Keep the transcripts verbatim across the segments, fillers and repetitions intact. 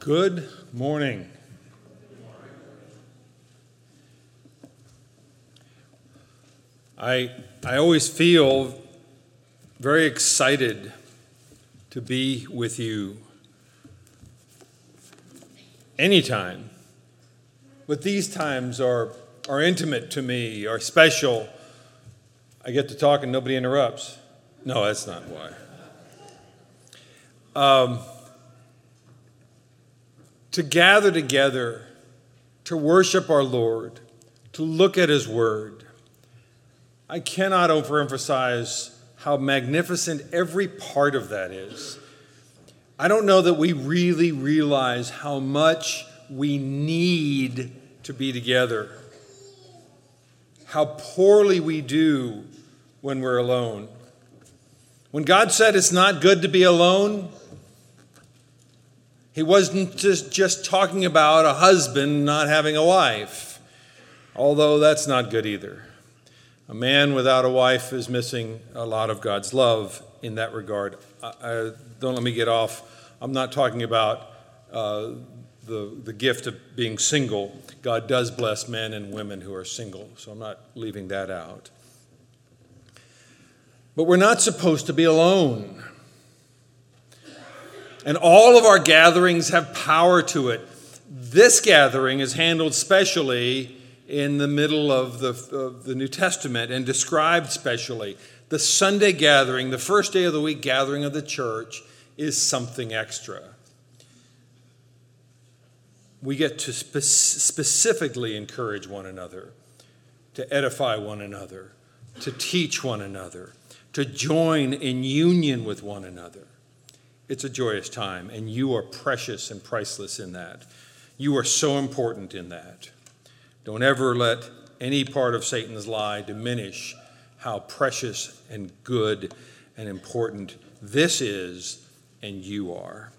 Good morning. I, I always feel very excited to be with you anytime. But these times are, are intimate to me, are special. I get to talk and nobody interrupts. No, that's not why. Um, to gather together, to worship our Lord, to look at His Word. I cannot overemphasize how magnificent every part of that is. I don't know that we really realize how much we need to be together, how poorly we do when we're alone. When God said it's not good to be alone, He wasn't just, just talking about a husband not having a wife, although that's not good either. A man without a wife is missing a lot of God's love in that regard. I, I, don't let me get off. I'm not talking about uh, the, the gift of being single. God does bless men and women who are single, so I'm not leaving that out. But we're not supposed to be alone. And all of our gatherings have power to it. This gathering is handled specially in the middle of the, of the New Testament and described specially. The Sunday gathering, the first day of the week gathering of the church, is something extra. We get to spe- specifically encourage one another, to edify one another, to teach one another, to join in union with one another. It's a joyous time, and you are precious and priceless in that. You are so important in that. Don't ever let any part of Satan's lie diminish how precious and good and important this is and you are.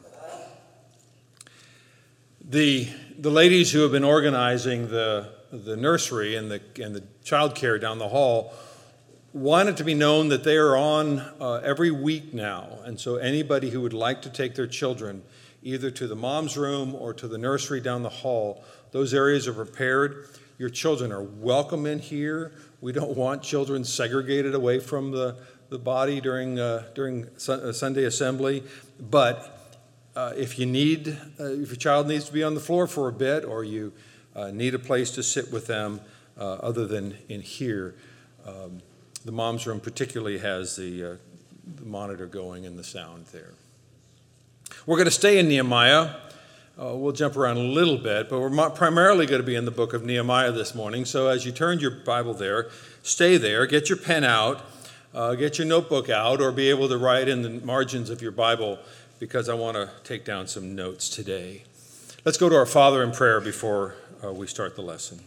The, the ladies who have been organizing the, the nursery and the, and the child care down the hall want it to be known that they are on uh, every week now. And so anybody who would like to take their children either to the mom's room or to the nursery down the hall, those areas are prepared. Your children are welcome in here. We don't want children segregated away from the, the body during, uh, during su- Sunday assembly. But uh, if you need, uh, if your child needs to be on the floor for a bit, or you uh, need a place to sit with them uh, other than in here, um, the mom's room particularly has the, uh, the monitor going and the sound there. We're going to stay in Nehemiah. Uh, we'll jump around a little bit, but we're primarily going to be in the book of Nehemiah this morning. So as you turn your Bible there, stay there, get your pen out, uh, get your notebook out, or be able to write in the margins of your Bible, because I want to take down some notes today. Let's go to our Father in prayer before uh, we start the lesson.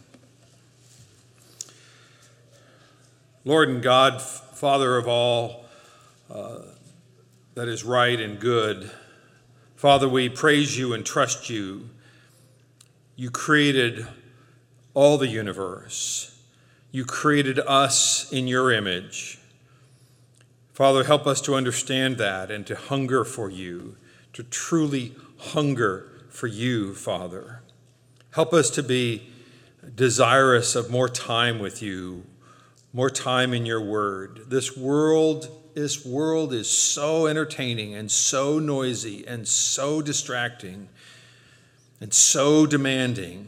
Lord and God, Father of all uh, that is right and good, Father, we praise you and trust you. You created all the universe. You created us in your image. Father, help us to understand that and to hunger for you, to truly hunger for you, Father. Help us to be desirous of more time with you, more time in your word. This world, this world is so entertaining and so noisy and so distracting and so demanding.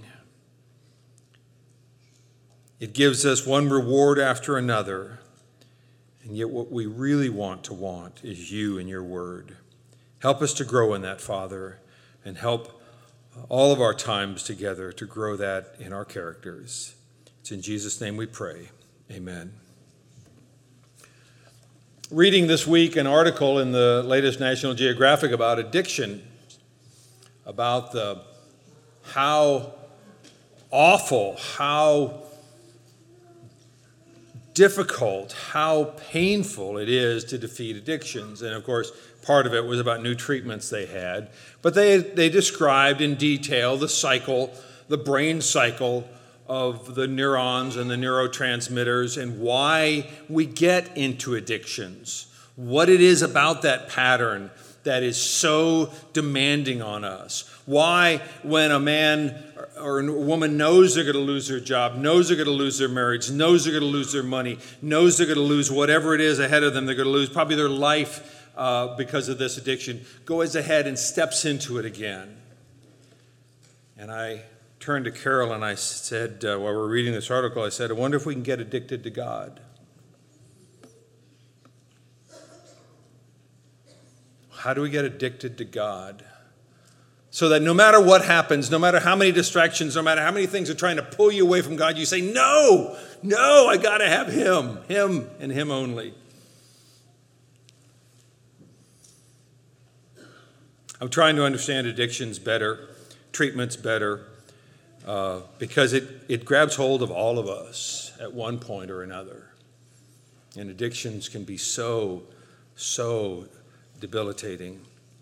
It gives us one reward after another, and yet what we really want to want is you and your word. Help us to grow in that, Father, and help all of our times together to grow that in our characters. It's in Jesus' name we pray. Amen. Reading this week an article in the latest National Geographic about addiction, about the how awful, how difficult, how painful it is to defeat addictions. And of course, part of it was about new treatments they had. But they, they described in detail the cycle, the brain cycle of the neurons and the neurotransmitters and why we get into addictions, what it is about that pattern that is so demanding on us? Why, when a man or a woman knows they're going to lose their job, knows they're going to lose their marriage, knows they're going to lose their money, knows they're going to lose whatever it is ahead of them, they're going to lose probably their life uh, because of this addiction, goes ahead and steps into it again? And I turned to Carol and I said, uh, while we were reading this article, I said, I wonder if we can get addicted to God. How do we get addicted to God? So that no matter what happens, no matter how many distractions, no matter how many things are trying to pull you away from God, you say, no, no, I got to have Him, Him and Him only. I'm trying to understand addictions better, treatments better, uh, because it, it grabs hold of all of us at one point or another. And addictions can be so, so debilitating.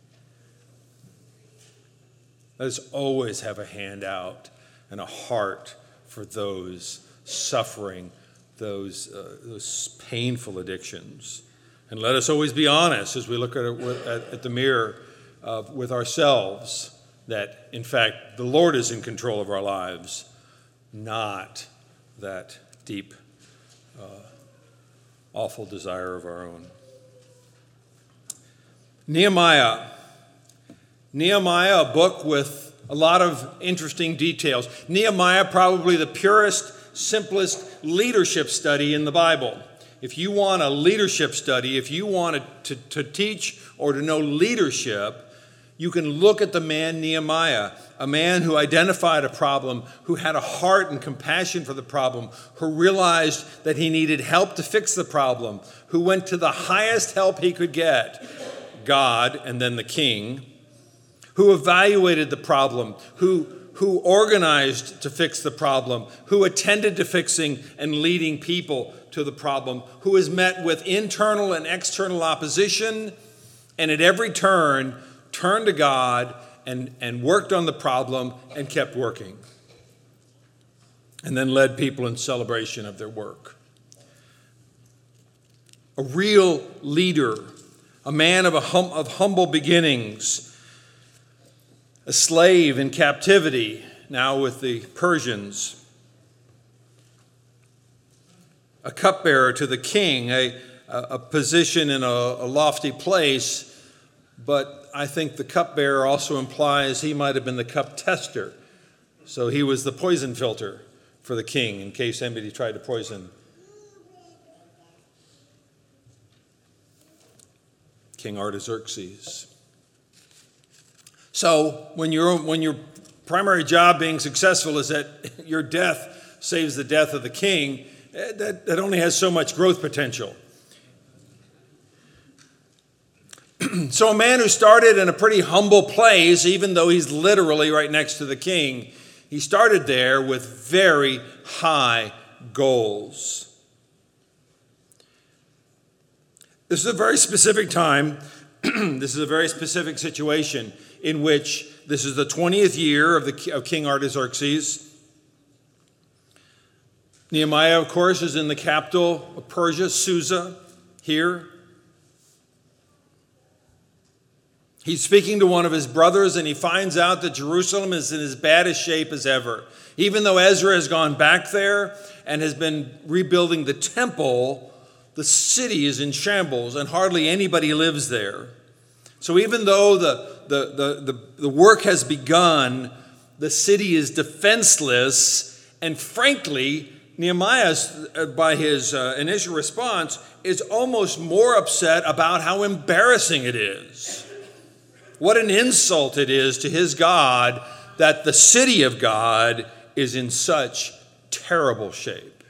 Let us always have a hand out and a heart for those suffering those, uh, those painful addictions. And let us always be honest as we look at, it, at, at the mirror uh, with ourselves that, in fact, the Lord is in control of our lives, not that deep, uh, awful desire of our own. Nehemiah. Nehemiah, a book with a lot of interesting details. Nehemiah, probably the purest, simplest leadership study in the Bible. If you want a leadership study, if you want to, to teach or to know leadership, you can look at the man Nehemiah, a man who identified a problem, who had a heart and compassion for the problem, who realized that he needed help to fix the problem, who went to the highest help he could get, God and then the king, who evaluated the problem, who, who organized to fix the problem, who attended to fixing and leading people to the problem, who has met with internal and external opposition, and at every turn turned to God and, and worked on the problem and kept working, and then led people in celebration of their work. A real leader, a man of, a hum, of humble beginnings, a slave in captivity, now with the Persians, a cupbearer to the king, a, a position in a, a lofty place, but I think the cupbearer also implies he might have been the cup tester. So he was the poison filter for the king in case anybody tried to poison King Artaxerxes. So when, you're, when your primary job being successful is that your death saves the death of the king, that, that only has so much growth potential. So a man who started in a pretty humble place, even though he's literally right next to the king, he started there with very high goals. This is a very specific time. This is a very specific situation in which this is the twentieth year of, the, of King Artaxerxes. Nehemiah, of course, is in the capital of Persia, Susa, here. He's speaking to one of his brothers, and he finds out that Jerusalem is in as bad a shape as ever. Even though Ezra has gone back there and has been rebuilding the temple, the city is in shambles, and hardly anybody lives there. So even though the, the, the, the, the work has begun, the city is defenseless, and frankly, Nehemiah, by his uh, initial response, is almost more upset about how embarrassing it is. What an insult it is to his God that the city of God is in such terrible shape.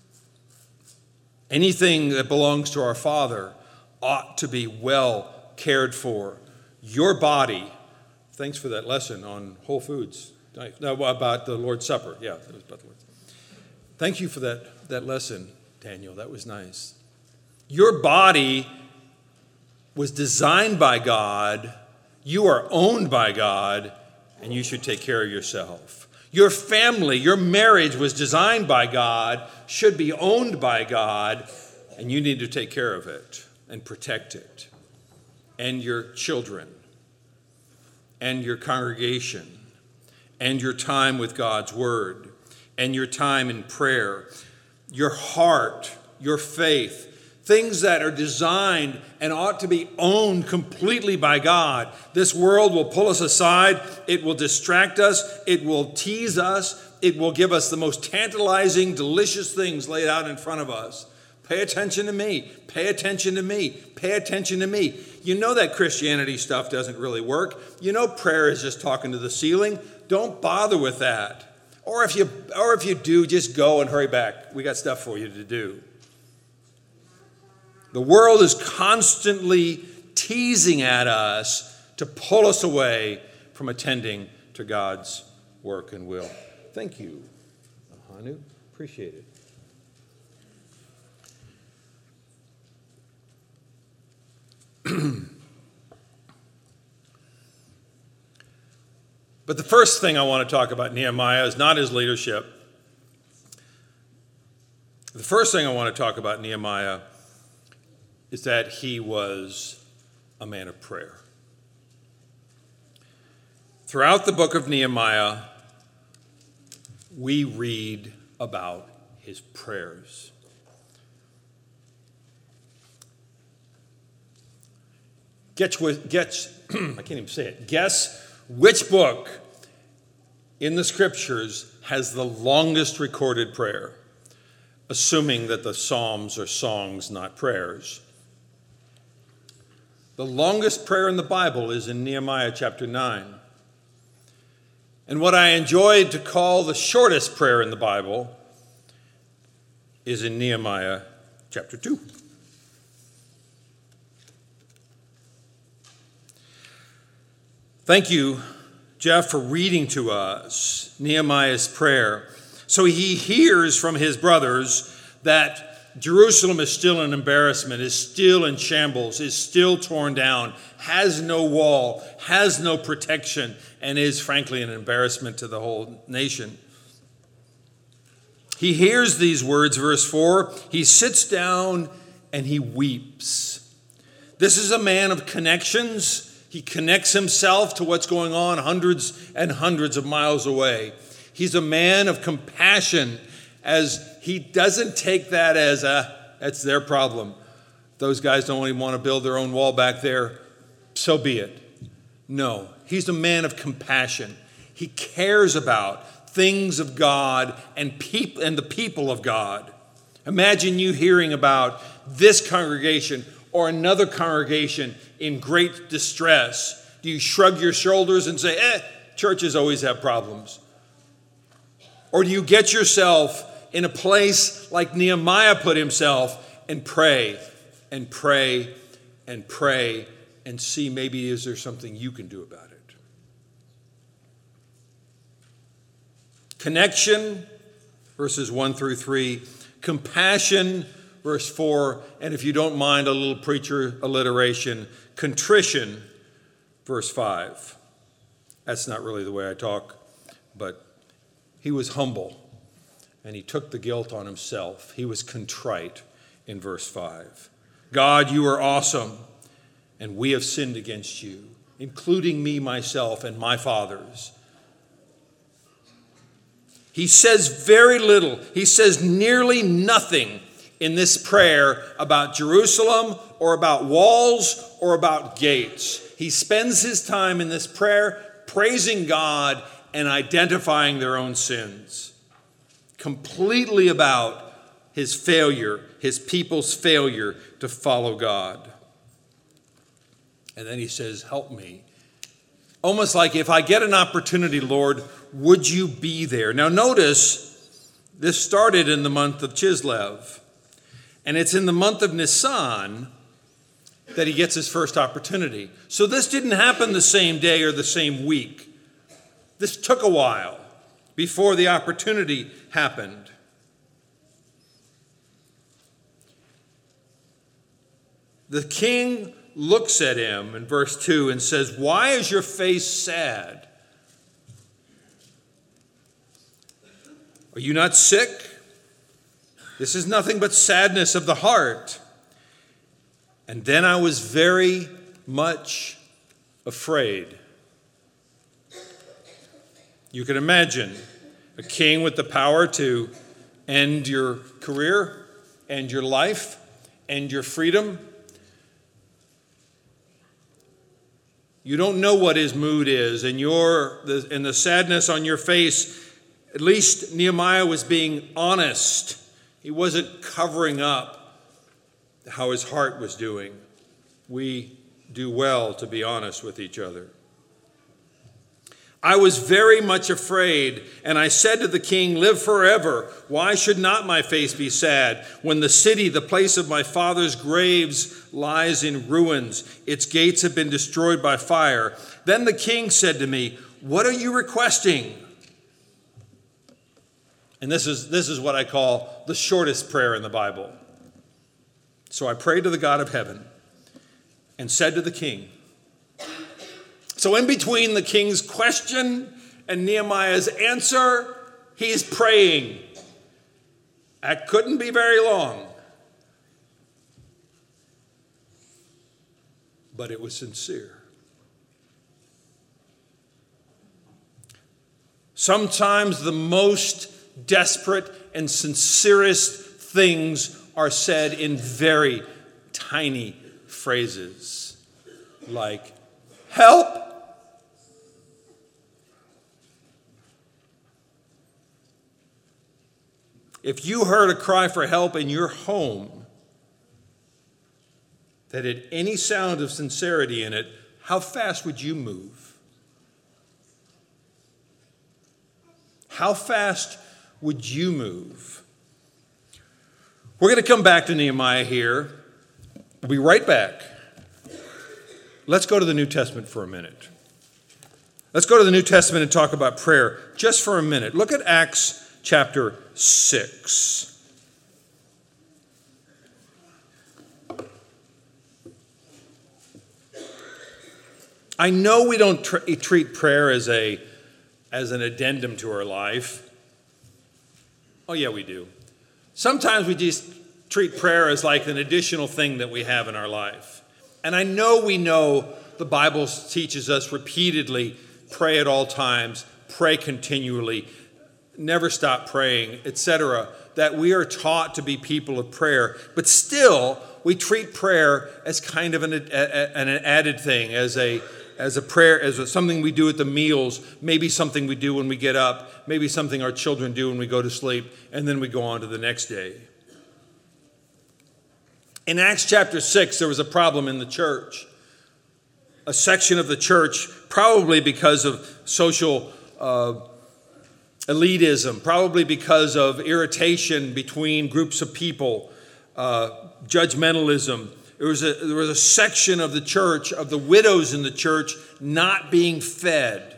Anything that belongs to our Father ought to be well cared for. Your body, thanks for that lesson on Whole Foods, no, about the Lord's Supper. Yeah, it was about the Lord's. Thank you for that, that lesson, Daniel. That was nice. Your body was designed by God. You are owned by God, and you should take care of yourself. Your family, your marriage was designed by God, should be owned by God, and you need to take care of it and protect it. and your children and your congregation and your time with God's word and your time in prayer, your heart, your faith, things that are designed and ought to be owned completely by God. This world will pull us aside. It will distract us. It will tease us. It will give us the most tantalizing, delicious things laid out in front of us. Pay attention to me. Pay attention to me. Pay attention to me. You know that Christianity stuff doesn't really work. You know prayer is just talking to the ceiling. Don't bother with that. Or if you, or if you do, just go and hurry back. We got stuff for you to do. The world is constantly teasing at us to pull us away from attending to God's work and will. Thank you, Hanu. Appreciate it. But the first thing I want to talk about Nehemiah is not his leadership. The first thing I want to talk about Nehemiah is that he was a man of prayer. Throughout the book of Nehemiah, we read about his prayers. Guess, guess, I can't even say it. Guess which book in the scriptures has the longest recorded prayer, assuming that the Psalms are songs, not prayers. The longest prayer in the Bible is in Nehemiah chapter nine. And what I enjoyed to call the shortest prayer in the Bible is in Nehemiah chapter two. Thank you, Jeff, for reading to us Nehemiah's prayer. So he hears from his brothers that Jerusalem is still an embarrassment, is still in shambles, is still torn down, has no wall, has no protection, and is frankly an embarrassment to the whole nation. He hears these words, verse four, he sits down and he weeps. This is a man of connections. He connects himself to what's going on hundreds and hundreds of miles away. He's a man of compassion, as he doesn't take that as a, that's their problem. Those guys don't even want to build their own wall back there. So be it. No, he's a man of compassion. He cares about things of God and people and the people of God. Imagine you hearing about this congregation or another congregation in great distress. Do you shrug your shoulders and say, eh, churches always have problems? Or do you get yourself in a place like Nehemiah put himself and pray and pray and pray and see maybe is there something you can do about it? Connection, verses one through three. Compassion, verse four. And if you don't mind a little preacher alliteration, contrition, verse five. That's not really the way I talk, but he was humble and he took the guilt on himself. He was contrite in verse five. God, you are awesome, and we have sinned against you, including me, myself, and my fathers. He says very little. He says nearly nothing in this prayer about Jerusalem or about walls or about gates. He spends his time in this prayer praising God and identifying their own sins. Completely about his failure, his people's failure to follow God. And then he says, help me. Almost like, if I get an opportunity, Lord, would you be there? Now notice, this started in the month of Chislev. And it's in the month of Nisan that he gets his first opportunity. So this didn't happen the same day or the same week. This took a while before the opportunity happened. The king looks at him in verse two and says, why is your face sad? Are you not sick? This is nothing but sadness of the heart. And then I was very much afraid. You can imagine a king with the power to end your career, end your life, end your freedom. You don't know what his mood is, and your the, and the sadness on your face. At least Nehemiah was being honest. He wasn't covering up how his heart was doing. We do well to be honest with each other. I was very much afraid, and I said to the king, live forever. Why should not my face be sad when the city, the place of my father's graves, lies in ruins? Its gates have been destroyed by fire. Then the king said to me, what are you requesting? And this is, this is what I call the shortest prayer in the Bible. So I prayed to the God of heaven and said to the king. So in between the king's question and Nehemiah's answer, he's praying. That couldn't be very long. But it was sincere. Sometimes the most desperate and sincerest things are said in very tiny phrases, like, help! If you heard a cry for help in your home that had any sound of sincerity in it, how fast would you move? How fast would you move? We're going to come back to Nehemiah here. We'll be right back. Let's go to the New Testament for a minute. Let's go to the New Testament and talk about prayer just for a minute. Look at Acts chapter six. I know we don't tr- treat prayer as a as an addendum to our life. Oh yeah, we do. Sometimes we just treat prayer as like an additional thing that we have in our life. And I know we know the Bible teaches us repeatedly, pray at all times, pray continually, never stop praying, et cetera, that we are taught to be people of prayer. But still, we treat prayer as kind of an, an added thing, as a as a prayer, as a, something we do at the meals, maybe something we do when we get up, maybe something our children do when we go to sleep, and then we go on to the next day. In Acts chapter six, there was a problem in the church. A section of the church, probably because of social uh, elitism, probably because of irritation between groups of people, uh, judgmentalism. There was, a, there was a section of the church, of the widows in the church, not being fed.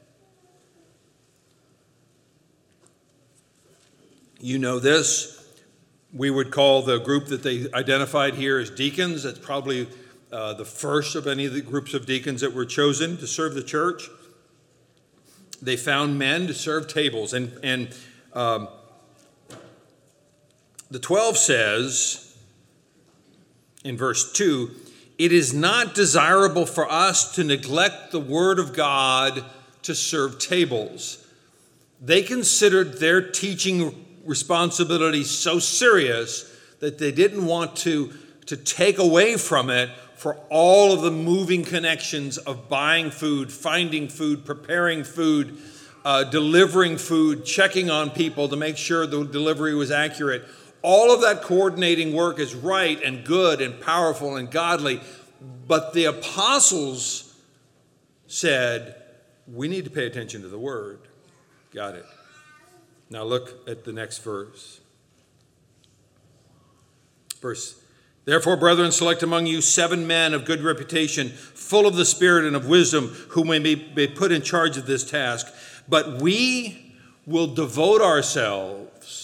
You know this. We would call the group that they identified here as deacons. That's probably uh, the first of any of the groups of deacons that were chosen to serve the church. They found men to serve tables. And, and um, the twelve says in verse two, it is not desirable for us to neglect the word of God to serve tables. They considered their teaching responsibility so serious that they didn't want to, to take away from it for all of the moving connections of buying food, finding food, preparing food, uh, delivering food, checking on people to make sure the delivery was accurate. All of that coordinating work is right and good and powerful and godly. But the apostles said, we need to pay attention to the word. Got it. Now look at the next verse. Verse, therefore, brethren, select among you seven men of good reputation, full of the Spirit and of wisdom, who may be put in charge of this task. But we will devote ourselves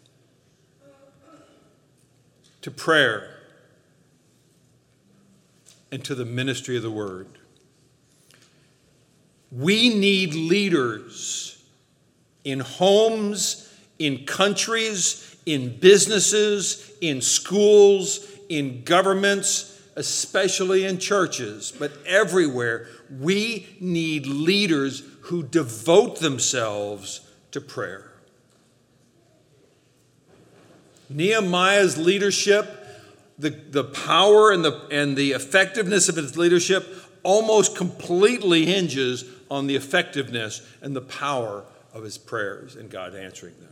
to prayer and to the ministry of the word. We need leaders in homes, in countries, in businesses, in schools, in governments, especially in churches, but everywhere, we need leaders who devote themselves to prayer. Nehemiah's leadership, the, the power and the, and the effectiveness of his leadership almost completely hinges on the effectiveness and the power of his prayers and God answering them.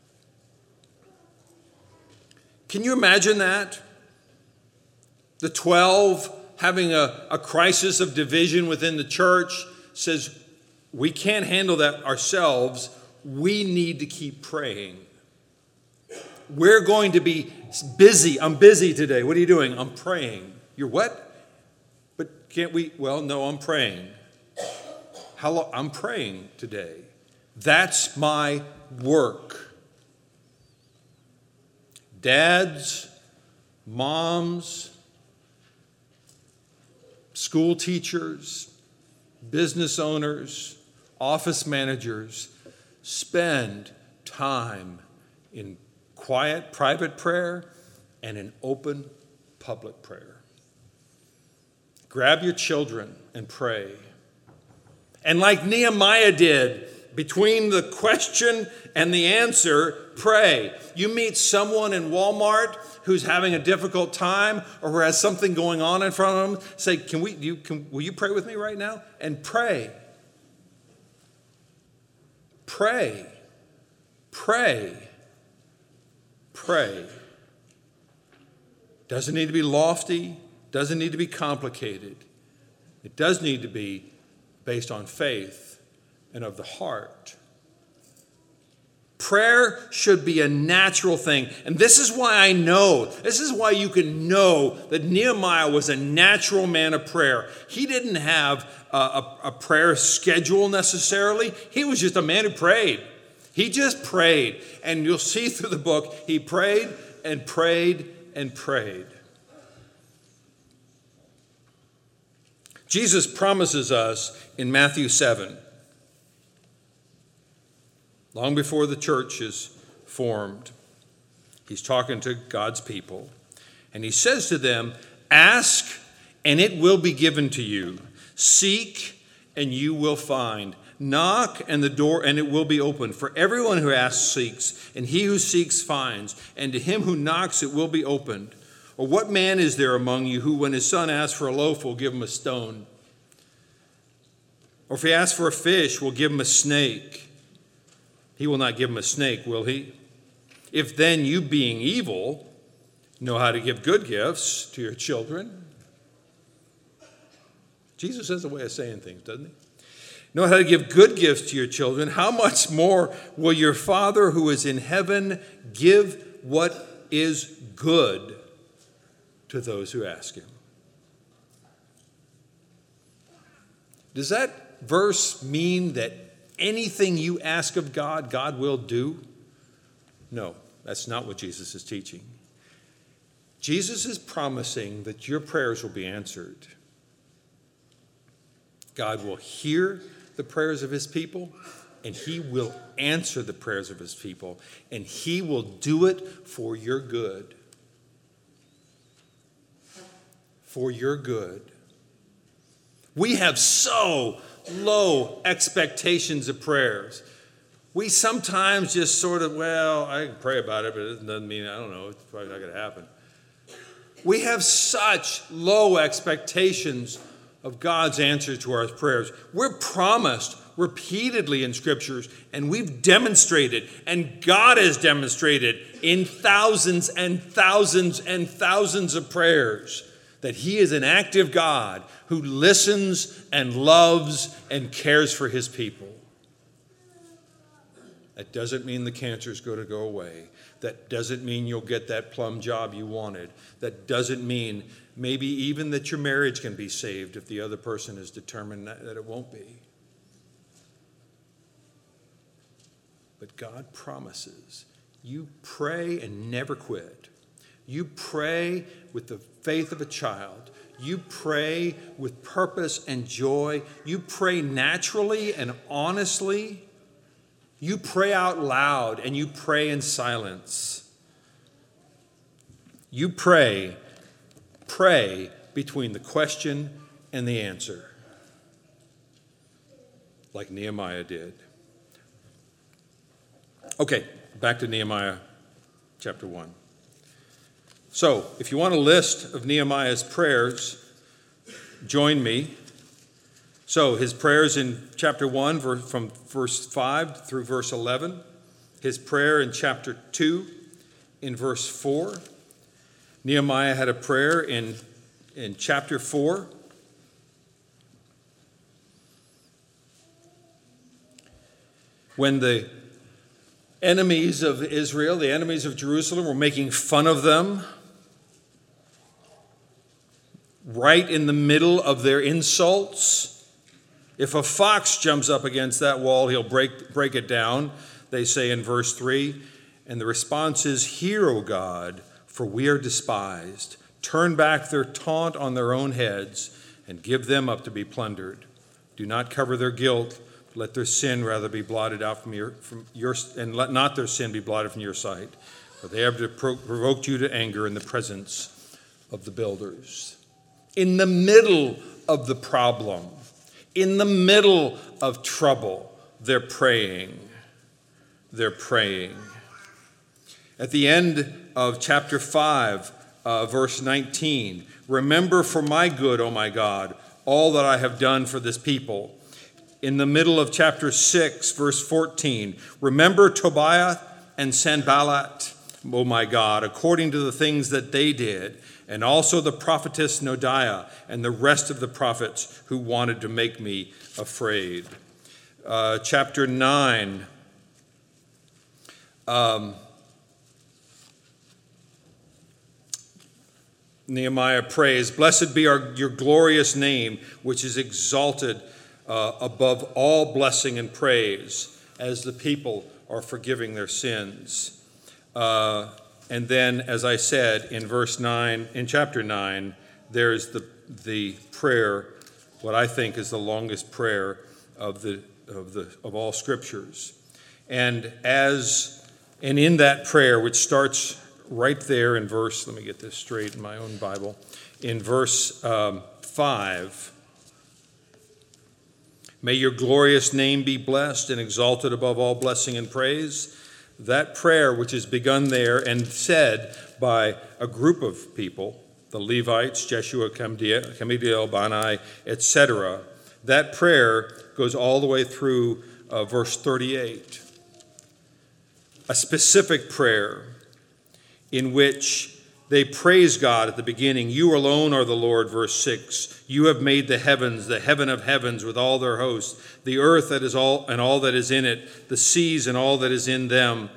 Can you imagine that? The twelve having a, a crisis of division within the church says, we can't handle that ourselves. We need to keep praying. We're going to be busy. I'm busy today. What are you doing? I'm praying. You're what? But can't we? Well, no, I'm praying. How long? I'm praying today. That's my work. Dads, moms, school teachers, business owners, office managers, spend time in quiet, private prayer and in open, public prayer. Grab your children and pray. And like Nehemiah did, between the question and the answer, pray. You meet someone in Walmart who's having a difficult time or who has something going on in front of them, say, "Can we? You, can, will you pray with me right now?" And pray. Pray. Pray. Pray. Doesn't need to be lofty. Doesn't need to be complicated. It does need to be based on faith and of the heart. Prayer should be a natural thing. And this is why I know, this is why you can know that Nehemiah was a natural man of prayer. He didn't have a, a, a prayer schedule necessarily. He was just a man who prayed. He just prayed. And you'll see through the book, he prayed and prayed and prayed. Jesus promises us in Matthew seven, long before the church is formed, he's talking to God's people, and he says to them, "Ask, and it will be given to you. Seek, and you will find. Knock, and the door, and it will be opened. For everyone who asks seeks, and he who seeks finds, and to him who knocks it will be opened. Or what man is there among you who, when his son asks for a loaf, will give him a stone? Or if he asks for a fish, will give him a snake? He will not give him a snake, will he? If then you, being evil, know how to give good gifts to your children." Jesus has a way of saying things, doesn't he? "Know how to give good gifts to your children. How much more will your Father who is in heaven give what is good to those who ask him?" Does that verse mean that anything you ask of God, God will do? No, that's not what Jesus is teaching. Jesus is promising that your prayers will be answered. God will hear the prayers of his people, and he will answer the prayers of his people, and he will do it for your good. For your good. We have so low expectations of prayers. We sometimes just sort of, well, I can pray about it, but it doesn't mean, I don't know, it's probably not going to happen. We have such low expectations of God's answer to our prayers. We're promised repeatedly in scriptures, and we've demonstrated, and God has demonstrated in thousands and thousands and thousands of prayers that he is an active God who listens and loves and cares for his people. That doesn't mean the cancer is going to go away. That doesn't mean you'll get that plum job you wanted. That doesn't mean maybe even that your marriage can be saved if the other person is determined that it won't be. But God promises you pray and never quit. You pray with the faith of a child. You pray with purpose and joy. You pray naturally and honestly. You pray out loud and you pray in silence. You pray, pray between the question and the answer, like Nehemiah did. Okay, back to Nehemiah chapter one. So, if you want a list of Nehemiah's prayers, join me. So, his prayers in chapter one, from verse five through verse eleven. His prayer in chapter two, in verse four. Nehemiah had a prayer in, in chapter four. When the enemies of Israel, the enemies of Jerusalem, were making fun of them, right in the middle of their insults. If a fox jumps up against that wall, he'll break, break it down, they say in verse three. And the response is, "Hear, O God, for we are despised. Turn back their taunt on their own heads and give them up to be plundered. Do not cover their guilt. Let their sin rather be blotted out from your, from your, and let not their sin be blotted from your sight. For they have provoked you to anger in the presence of the builders." In the middle of the problem, in the middle of trouble, they're praying. They're praying. At the end of chapter five, uh, verse nineteen, "Remember for my good, O my God, all that I have done for this people." In the middle of chapter six, verse fourteen, "Remember Tobiah and Sanballat, O my God, according to the things that they did, and also the prophetess Noadiah and the rest of the prophets who wanted to make me afraid." Uh, chapter nine, um, Nehemiah prays, "Blessed be our, your glorious name, which is exalted uh, above all blessing and praise, as the people are forgiving their sins." Uh, and then, as I said, in verse nine, in chapter nine, there's the the prayer, what I think is the longest prayer of the of the of all scriptures. And as and in that prayer, which starts right there in verse, let me get this straight in my own Bible, in verse um, five, "May your glorious name be blessed and exalted above all blessing and praise." That prayer, which is begun there and said by a group of people, the Levites, Jeshua, Kadmiel, Bani, et cetera, that prayer goes all the way through uh, verse thirty-eight. A specific prayer in which they praise God at the beginning. "You alone are the Lord," verse six. "You have made the heavens, the heaven of heavens with all their hosts, the earth that is all and all that is in it, the seas and all that is in them.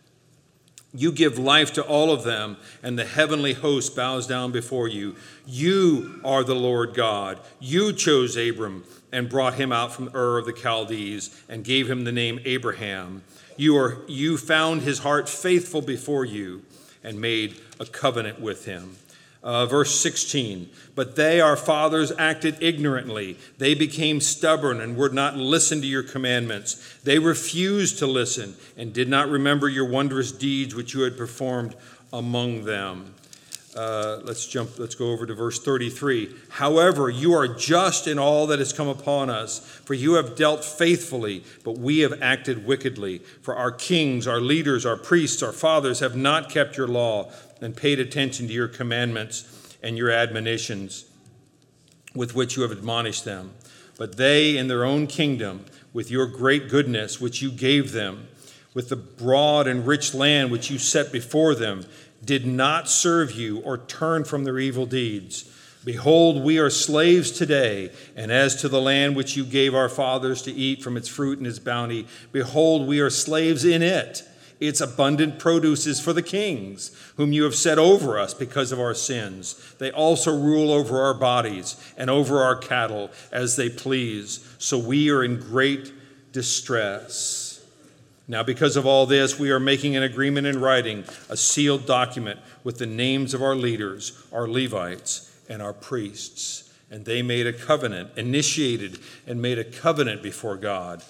You give life to all of them, and the heavenly host bows down before you. You are the Lord God. You chose Abram and brought him out from Ur of the Chaldees and gave him the name Abraham. You are you found his heart faithful before you and made a covenant with him." Uh, verse sixteen, "But they, our fathers, acted ignorantly. They became stubborn and would not listen to your commandments. They refused to listen and did not remember your wondrous deeds which you had performed among them." Uh, let's jump, let's go over to verse thirty-three. "However, you are just in all that has come upon us, for you have dealt faithfully, but we have acted wickedly. For our kings, our leaders, our priests, our fathers have not kept your law and paid attention to your commandments and your admonitions with which you have admonished them. But they in their own kingdom, with your great goodness which you gave them, with the broad and rich land which you set before them, did not serve you or turn from their evil deeds. Behold, we are slaves today, and as to the land which you gave our fathers to eat from its fruit and its bounty, behold, we are slaves in it. Its abundant produce is for the kings, whom you have set over us because of our sins. They also rule over our bodies and over our cattle as they please. So we are in great distress. Now, because of all this, we are making an agreement in writing, a sealed document with the names of our leaders, our Levites, and our priests." And they made a covenant, initiated and made a covenant before God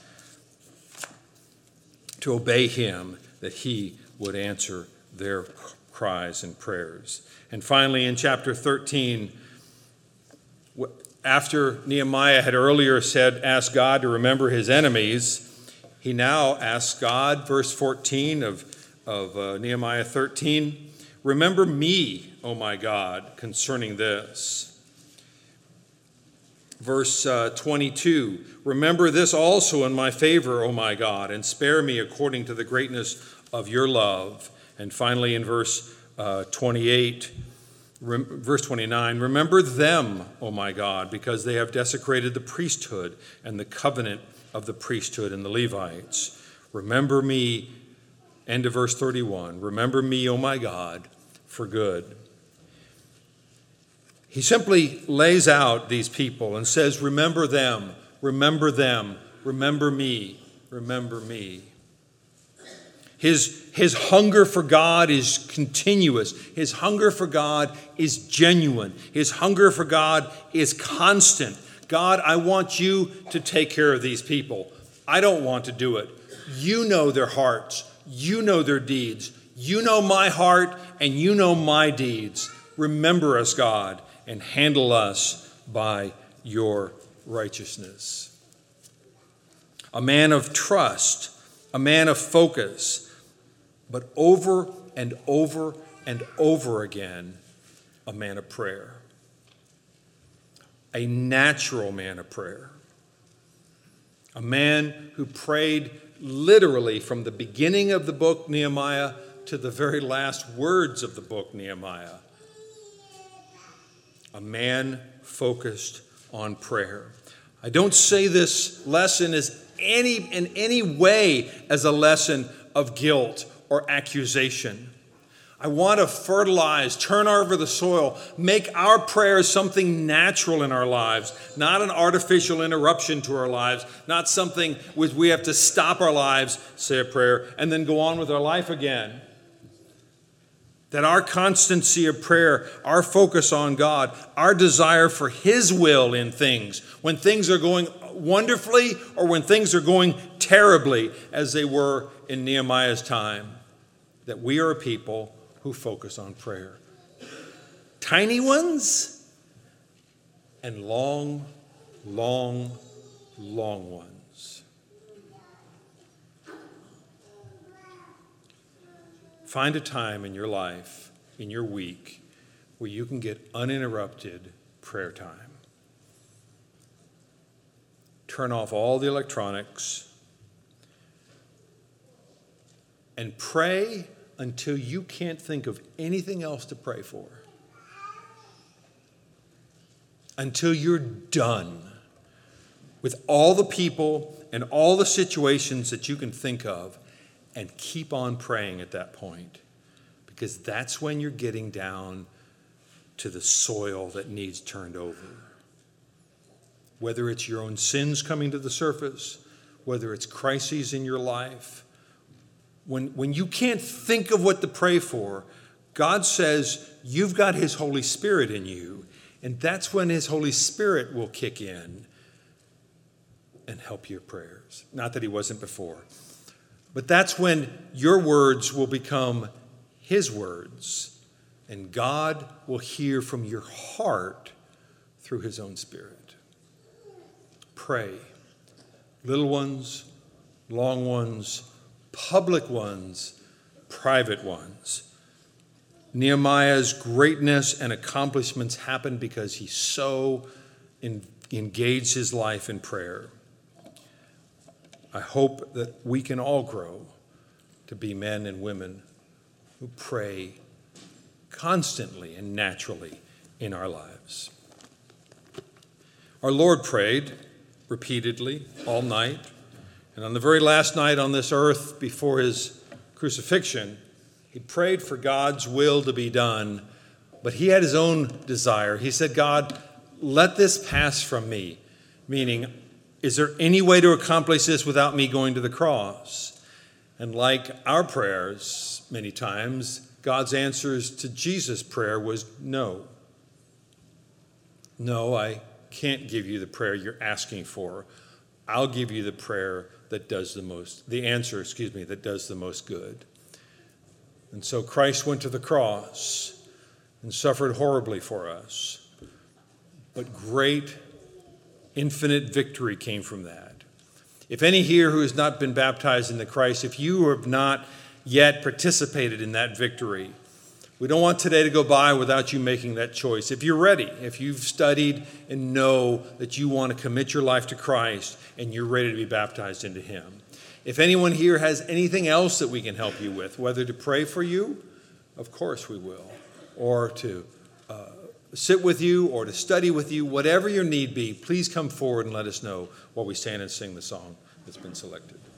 to obey him, that he would answer their cries and prayers. And finally, in chapter thirteen, After Nehemiah had earlier said, ask God to remember his enemies, he now asks God, verse fourteen of, of uh, Nehemiah thirteen, remember me, O my God, concerning this. Verse uh, twenty-two, remember this also in my favor, O my God, and spare me according to the greatness of your love. And finally in verse uh, twenty-eight, Verse twenty-nine, remember them, O my God, because they have desecrated the priesthood and the covenant of the priesthood and the Levites. Remember me, end of verse thirty-one, remember me, O my God, for good. He simply lays out these people and says, remember them, remember them, remember me, remember me. His, his hunger for God is continuous. His hunger for God is genuine. His hunger for God is constant. God, I want you to take care of these people. I don't want to do it. You know their hearts. You know their deeds. You know my heart and you know my deeds. Remember us, God, and handle us by your righteousness. A man of trust, a man of focus, but over and over and over again, a man of prayer. A natural man of prayer. A man who prayed literally from the beginning of the book Nehemiah to the very last words of the book Nehemiah. A man focused on prayer. I don't say this lesson as any in any way as a lesson of guilt or accusation. I want to fertilize, turn over the soil, make our prayers something natural in our lives, not an artificial interruption to our lives, not something which we have to stop our lives, say a prayer, and then go on with our life again. That our constancy of prayer, our focus on God, our desire for his will in things, when things are going wonderfully or when things are going terribly, as they were in Nehemiah's time, that we are a people who focus on prayer. Tiny ones and long, long, long ones. Find a time in your life, in your week, where you can get uninterrupted prayer time. Turn off all the electronics and pray until you can't think of anything else to pray for. Until you're done with all the people and all the situations that you can think of, and keep on praying at that point, because that's when you're getting down to the soil that needs turned over. Whether it's your own sins coming to the surface, whether it's crises in your life, When, when you can't think of what to pray for, God says you've got his Holy Spirit in you, and that's when his Holy Spirit will kick in and help your prayers. Not that he wasn't before, but that's when your words will become his words, and God will hear from your heart through his own Spirit. Pray. Little ones, long ones, public ones, private ones. Nehemiah's greatness and accomplishments happened because he so in, engaged his life in prayer. I hope that we can all grow to be men and women who pray constantly and naturally in our lives. Our Lord prayed repeatedly all night. And on the very last night on this earth before his crucifixion, he prayed for God's will to be done, but he had his own desire. He said, God, let this pass from me, meaning, is there any way to accomplish this without me going to the cross? And like our prayers many times, God's answers to Jesus' prayer was no. No, I can't give you the prayer you're asking for. I'll give you the prayer that does the most, the answer, excuse me, that does the most good. And so Christ went to the cross and suffered horribly for us, but great, infinite victory came from that. If any here who has not been baptized into Christ, if you have not yet participated in that victory, we don't want today to go by without you making that choice. If you're ready, if you've studied and know that you want to commit your life to Christ and you're ready to be baptized into him. If anyone here has anything else that we can help you with, whether to pray for you, of course we will, or to uh, sit with you or to study with you, whatever your need be, please come forward and let us know while we stand and sing the song that's been selected.